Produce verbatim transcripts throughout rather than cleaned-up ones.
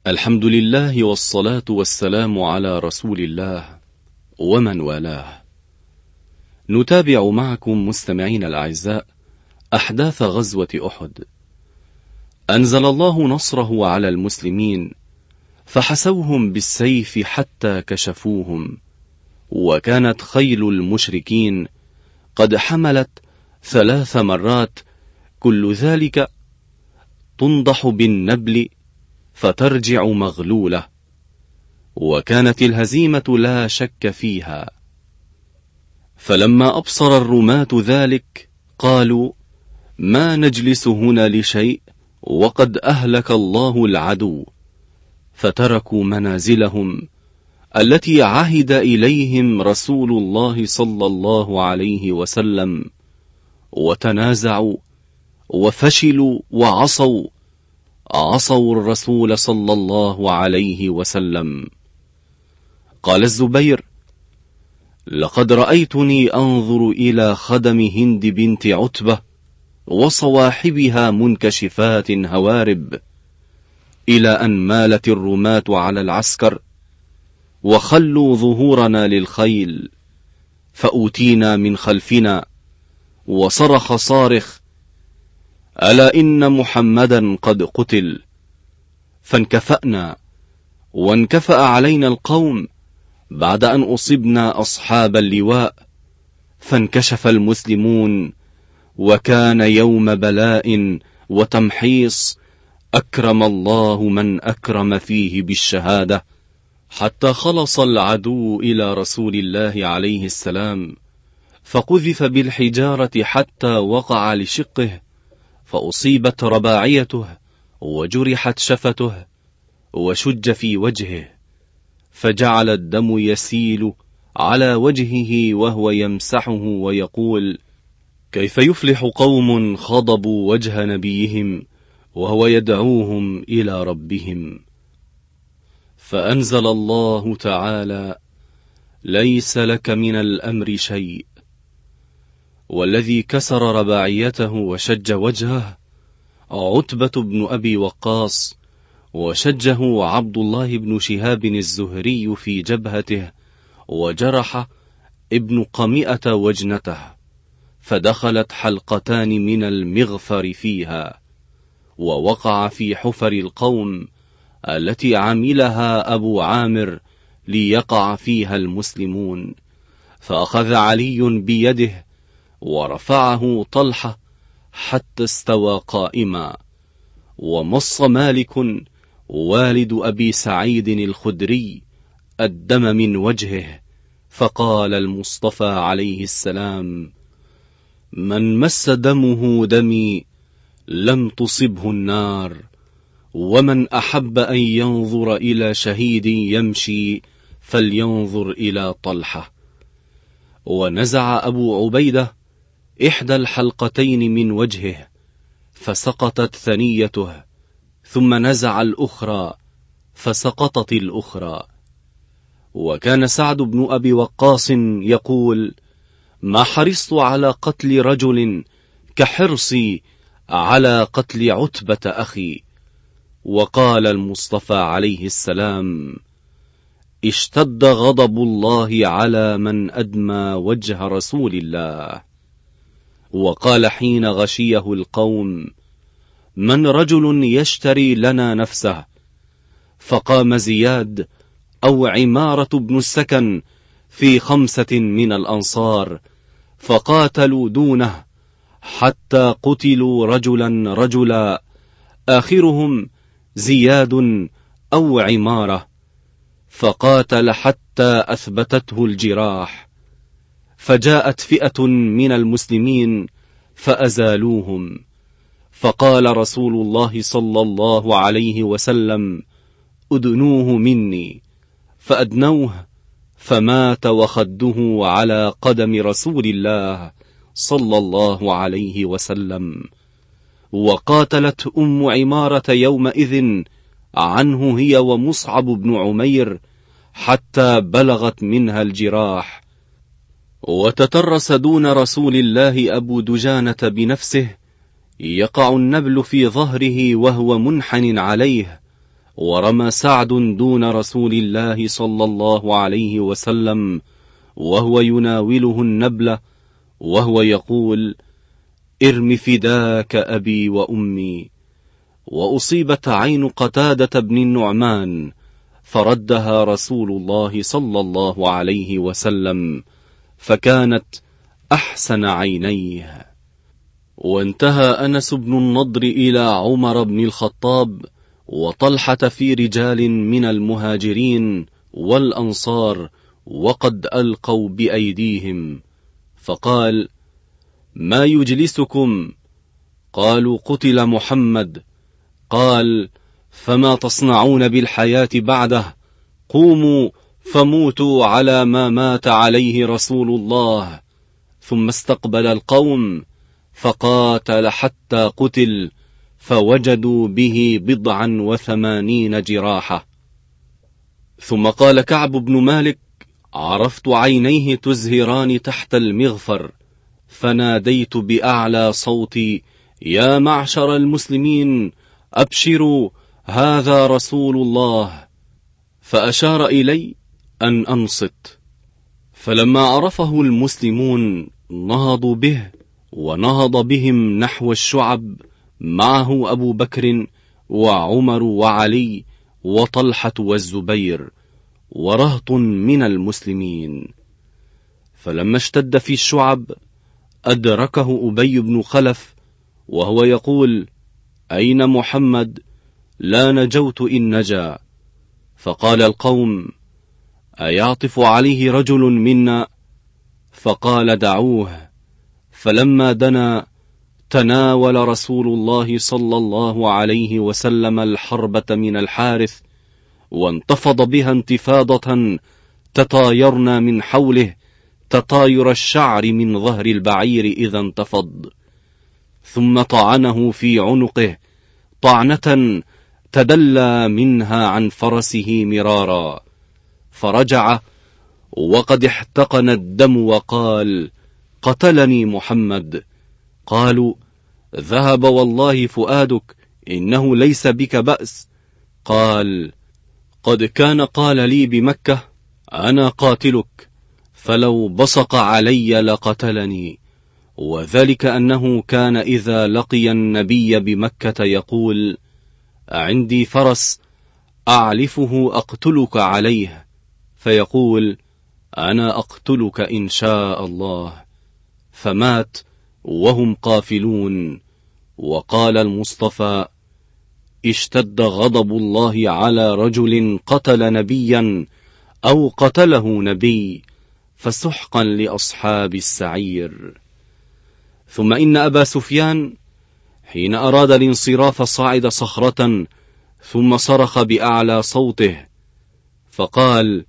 الحمد لله والصلاة والسلام على رسول الله ومن والاه. نتابع معكم مستمعين الأعزاء أحداث غزوة أحد. أنزل الله نصره على المسلمين فحسوهم بالسيف حتى كشفوهم، وكانت خيل المشركين قد حملت ثلاث مرات كل ذلك تنضح بالنبل فترجع مغلولة، وكانت الهزيمة لا شك فيها. فلما أبصر الرماة ذلك قالوا: ما نجلس هنا لشيء وقد أهلك الله العدو، فتركوا منازلهم التي عهد إليهم رسول الله صلى الله عليه وسلم، وتنازعوا وفشلوا وعصوا عصوا الرسول صلى الله عليه وسلم. قال الزبير: لقد رأيتني أنظر إلى خدم هند بنت عتبة وصواحبها منكشفات هوارب، إلى أن مالت الرماة على العسكر وخلوا ظهورنا للخيل، فأوتينا من خلفنا وصرخ صارخ: ألا إن محمدا قد قتل. فانكفأنا وانكفأ علينا القوم بعد أن أصبنا أصحاب اللواء، فانكشف المسلمون، وكان يوم بلاء وتمحيص أكرم الله من أكرم فيه بالشهادة، حتى خلص العدو إلى رسول الله عليه السلام، فقذف بالحجارة حتى وقع لشقه، فأصيبت رباعيته وجرحت شفته وشج في وجهه، فجعل الدم يسيل على وجهه وهو يمسحه ويقول: كيف يفلح قوم خضبوا وجه نبيهم وهو يدعوهم إلى ربهم. فأنزل الله تعالى: ليس لك من الأمر شيء. والذي كسر رباعيته وشج وجهه عتبة بن أبي وقاص، وشجه عبد الله بن شهاب الزهري في جبهته، وجرح ابن قمئة وجنته، فدخلت حلقتان من المغفر فيها، ووقع في حفر القوم التي عملها أبو عامر ليقع فيها المسلمون، فأخذ علي بيده ورفعه طلحة حتى استوى قائما، ومص مالك والد أبي سعيد الخدري الدم من وجهه، فقال المصطفى عليه السلام: من مس دمه دمي لم تصبه النار، ومن أحب أن ينظر إلى شهيد يمشي فلينظر إلى طلحة. ونزع أبو عبيدة إحدى الحلقتين من وجهه فسقطت ثنيته، ثم نزع الأخرى فسقطت الأخرى. وكان سعد بن أبي وقاص يقول: ما حرصت على قتل رجل كحرصي على قتل عتبة أخي. وقال المصطفى عليه السلام: اشتد غضب الله على من أدمى وجه رسول الله. وقال حين غشيه القوم: من رجل يشتري لنا نفسه؟ فقام زياد أو عمارة بن السكن في خمسة من الأنصار فقاتلوا دونه حتى قتلوا رجلا رجلا، آخرهم زياد أو عمارة، فقاتل حتى أثبتته الجراح. فجاءت فئة من المسلمين فأزالوهم، فقال رسول الله صلى الله عليه وسلم: أدنوه مني، فأدنوه، فمات وخده على قدم رسول الله صلى الله عليه وسلم. وقاتلت أم عمارة يومئذ عنه هي ومصعب بن عمير حتى بلغت منها الجراح. وتترس دون رسول الله أبو دجانة بنفسه، يقع النبل في ظهره وهو منحن عليه، ورمى سعد دون رسول الله صلى الله عليه وسلم وهو يناوله النبلة وهو يقول: ارم فداك أبي وأمي. وأصيبت عين قتادة بن النعمان فردها رسول الله صلى الله عليه وسلم فكانت أحسن عينيه. وانتهى أنس بن النضر إلى عمر بن الخطاب وطلحة في رجال من المهاجرين والأنصار وقد ألقوا بأيديهم، فقال: ما يجلسكم؟ قالوا: قتل محمد. قال: فما تصنعون بالحياة بعده؟ قوموا فموتوا على ما مات عليه رسول الله. ثم استقبل القوم فقاتل حتى قتل، فوجدوا به بضعا وثمانين جراحة. ثم قال كعب بن مالك: عرفت عينيه تزهران تحت المغفر، فناديت بأعلى صوتي: يا معشر المسلمين أبشروا، هذا رسول الله. فأشار إلي أن أنصت، فلما عرفه المسلمون نهضوا به، ونهض بهم نحو الشعب، معه أبو بكر وعمر وعلي وطلحة والزبير ورهط من المسلمين. فلما اشتد في الشعب أدركه أبي بن خلف وهو يقول: أين محمد؟ لا نجوت إن نجا. فقال القوم: أيعطف عليه رجل منا؟ فقال: دعوه. فلما دنا تناول رسول الله صلى الله عليه وسلم الحربة من الحارث، وانتفض بها انتفاضة تطايرنا من حوله تطاير الشعر من ظهر البعير إذا انتفض، ثم طعنه في عنقه طعنة تدلى منها عن فرسه مرارا، فرجع وقد احتقن الدم وقال: قتلني محمد. قالوا: ذهب والله فؤادك، إنه ليس بك بأس. قال: قد كان قال لي بمكة: أنا قاتلك، فلو بصق علي لقتلني. وذلك أنه كان إذا لقي النبي بمكة يقول: عندي فرس أعلفه أقتلك عليه، فيقول: أنا أقتلك إن شاء الله. فمات وهم قافلون. وقال المصطفى: اشتد غضب الله على رجل قتل نبيا أو قتله نبي، فسحقا لأصحاب السعير. ثم إن أبا سفيان حين أراد الانصراف صعد صخرة ثم صرخ بأعلى صوته فقال: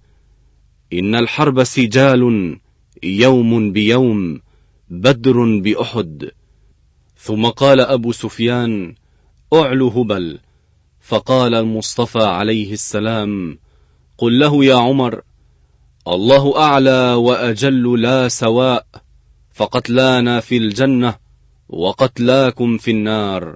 إن الحرب سجال، يوم بيوم، بدر بأحد. ثم قال أبو سفيان: أعلو هبل. فقال المصطفى عليه السلام: قل له يا عمر: الله أعلى وأجل لا سواء، فقتلانا في الجنة وقتلاكم في النار.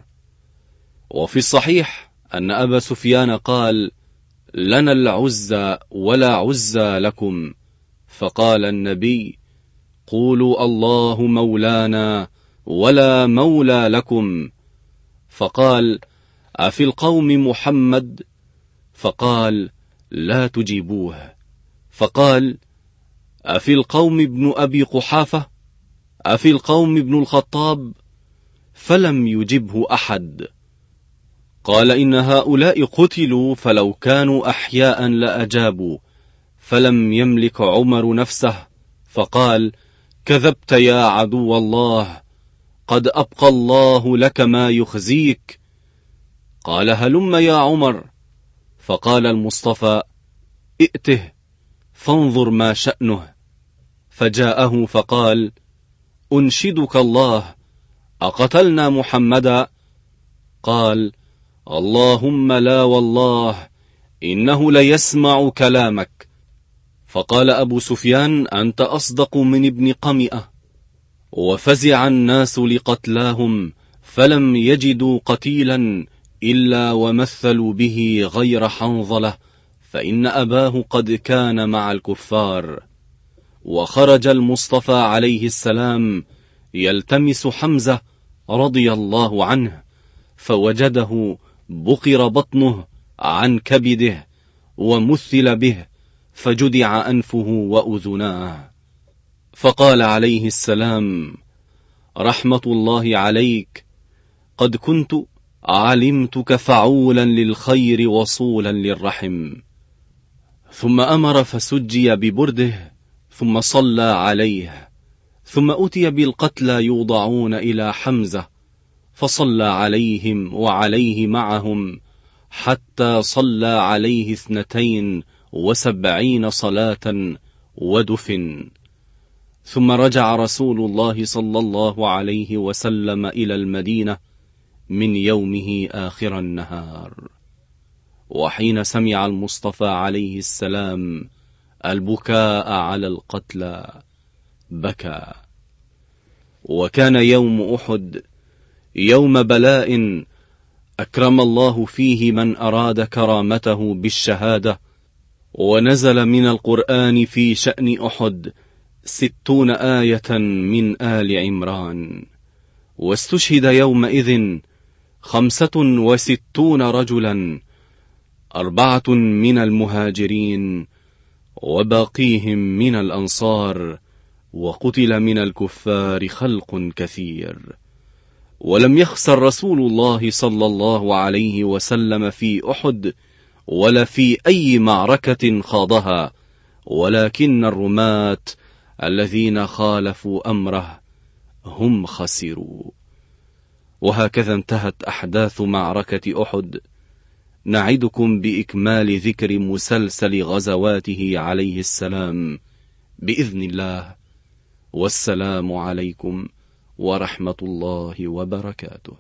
وفي الصحيح أن أبا سفيان قال: لنا العزى ولا عزى لكم. فقال النبي: قولوا الله مولانا ولا مولى لكم. فقال: أفي القوم محمد؟ فقال: لا تجيبوه. فقال: أفي القوم ابن أبي قحافة؟ أفي القوم ابن الخطاب؟ فلم يجبه أحد. قال: إن هؤلاء قتلوا، فلو كانوا أحياء لأجابوا. فلم يملك عمر نفسه فقال: كذبت يا عدو الله، قد أبقى الله لك ما يخزيك. قال: هلم يا عمر. فقال المصطفى: ائته فانظر ما شأنه. فجاءه فقال: أنشدك الله، أقتلنا محمدا؟ قال: اللهم لا والله، إنه ليسمع كلامك. فقال أبو سفيان: أنت أصدق من ابن قمئة. وفزع الناس لقتلاهم، فلم يجدوا قتيلا إلا ومثلوا به غير حنظلة، فإن أباه قد كان مع الكفار. وخرج المصطفى عليه السلام يلتمس حمزة رضي الله عنه، فوجده بقر بطنه عن كبده ومثل به، فجدع أنفه وأذناه، فقال عليه السلام: رحمة الله عليك، قد كنت علمتك فعولا للخير وصولا للرحم. ثم أمر فسجي ببرده، ثم صلى عليه، ثم أتي بالقتلى يوضعون إلى حمزة، فصلى عليهم وعليه معهم، حتى صلى عليه اثنتين وسبعين صلاة ودفن. ثم رجع رسول الله صلى الله عليه وسلم إلى المدينة من يومه آخر النهار. وحين سمع المصطفى عليه السلام البكاء على القتلى بكى. وكان يوم أحد يوم بلاء أكرم الله فيه من أراد كرامته بالشهادة، ونزل من القرآن في شأن أحد ستون آية من آل عمران. واستشهد يومئذ خمسة وستون رجلا، أربعة من المهاجرين وباقيهم من الأنصار، وقتل من الكفار خلق كثير. ولم يخسر رسول الله صلى الله عليه وسلم في أحد ولا في أي معركة خاضها، ولكن الرماة الذين خالفوا أمره هم خسروا. وهكذا انتهت أحداث معركة أحد. نعدكم بإكمال ذكر مسلسل غزواته عليه السلام بإذن الله. والسلام عليكم ورحمة الله وبركاته.